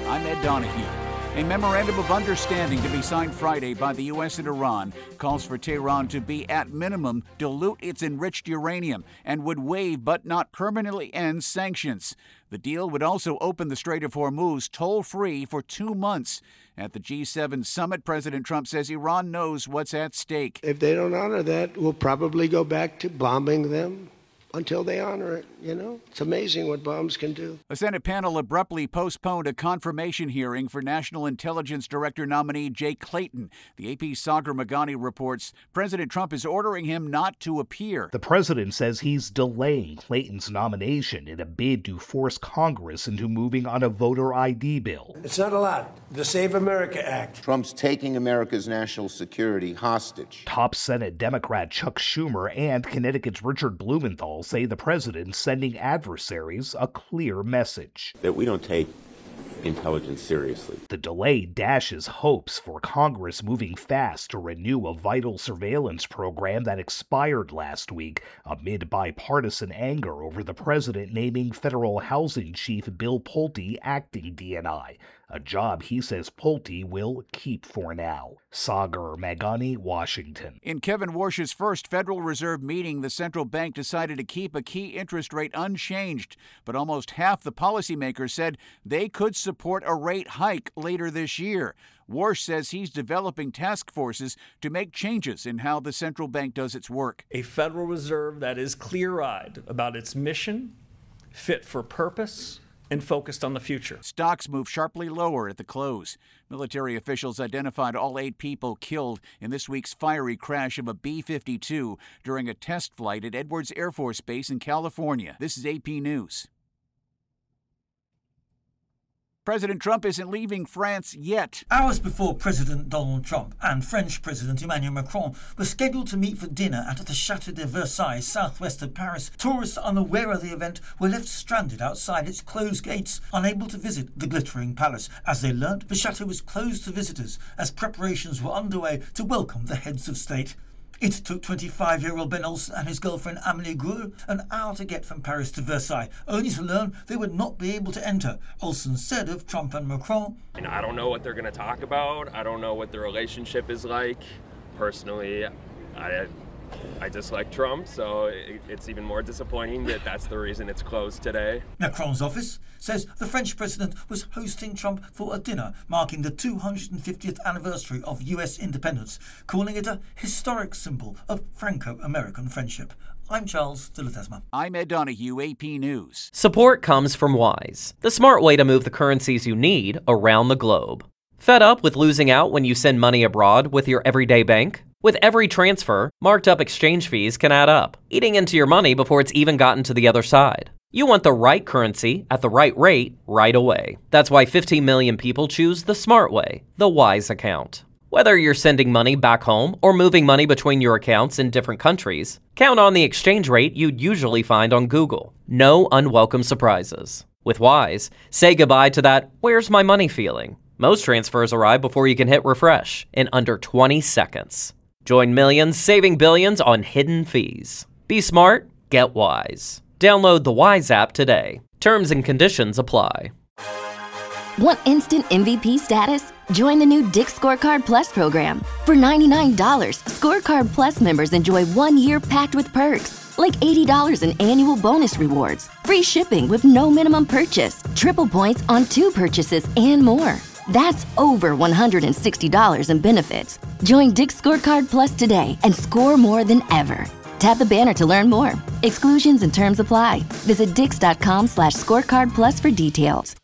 I'm Ed Donahue. A memorandum of understanding to be signed Friday by the U.S. and Iran calls for Tehran to be, at minimum, dilute its enriched uranium and would waive but not permanently end sanctions. The deal would also open the Strait of Hormuz toll-free for 2 months. At the G7 summit, President Trump says Iran knows what's at stake. If they don't honor that, we'll probably go back to bombing them until they honor it, It's amazing what bombs can do. A Senate panel abruptly postponed a confirmation hearing for National Intelligence Director nominee Jay Clayton. The AP's Sagar Meghani reports President Trump is ordering him not to appear. The president says he's delaying Clayton's nomination in a bid to force Congress into moving on a voter ID bill. It's not allowed. The Save America Act. Trump's taking America's national security hostage. Top Senate Democrat Chuck Schumer and Connecticut's Richard Blumenthal say the president's sending adversaries a clear message that we don't take intelligence seriously. The delay dashes hopes for Congress moving fast to renew a vital surveillance program that expired last week amid bipartisan anger over the president naming federal housing chief Bill Pulte acting DNI, a job he says Pulte will keep for now. Sagar Meghani, Washington. In Kevin Warsh's first Federal Reserve meeting, the central bank decided to keep a key interest rate unchanged, but almost half the policymakers said they could support a rate hike later this year. Warsh says he's developing task forces to make changes in how the central bank does its work. A Federal Reserve that is clear-eyed about its mission, fit for purpose, and focused on the future. Stocks moved sharply lower at the close. Military officials identified all 8 people killed in this week's fiery crash of a B-52 during a test flight at Edwards Air Force Base in California. This is AP News. President Trump isn't leaving France yet. Hours before President Donald Trump and French President Emmanuel Macron were scheduled to meet for dinner at the Château de Versailles, southwest of Paris, tourists unaware of the event were left stranded outside its closed gates, unable to visit the glittering palace. As they learnt, the chateau was closed to visitors as preparations were underway to welcome the heads of state. It took 25-year-old Ben Olsen and his girlfriend Amélie Greux an hour to get from Paris to Versailles, only to learn they would not be able to enter. Olsen said of Trump and Macron, "And I don't know what they're going to talk about. I don't know what their relationship is like. Personally, I dislike Trump, so it's even more disappointing that that's the reason it's closed today." Macron's office says the French president was hosting Trump for a dinner marking the 250th anniversary of U.S. independence, calling it a historic symbol of Franco-American friendship. I'm Charles de Ledesma. I'm Ed Donahue, AP News. Support comes from Wise, the smart way to move the currencies you need around the globe. Fed up with losing out when you send money abroad with your everyday bank? With every transfer, marked up exchange fees can add up, eating into your money before it's even gotten to the other side. You want the right currency at the right rate right away. That's why 15 million people choose the smart way, the Wise account. Whether you're sending money back home or moving money between your accounts in different countries, count on the exchange rate you'd usually find on Google. No unwelcome surprises. With Wise, say goodbye to that "where's my money" feeling. Most transfers arrive before you can hit refresh in under 20 seconds. Join millions saving billions on hidden fees. Be smart, get Wise. Download the Wise app today. Terms and conditions apply. Want instant MVP status? Join the new Dick's Scorecard Plus program. For $99, Scorecard Plus members enjoy 1 year packed with perks, like $80 in annual bonus rewards, free shipping with no minimum purchase, triple points on 2 purchases, and more. That's over $160 in benefits. Join Dick's Scorecard Plus today and score more than ever. Tap the banner to learn more. Exclusions and terms apply. Visit Dix.com/scorecard plus for details.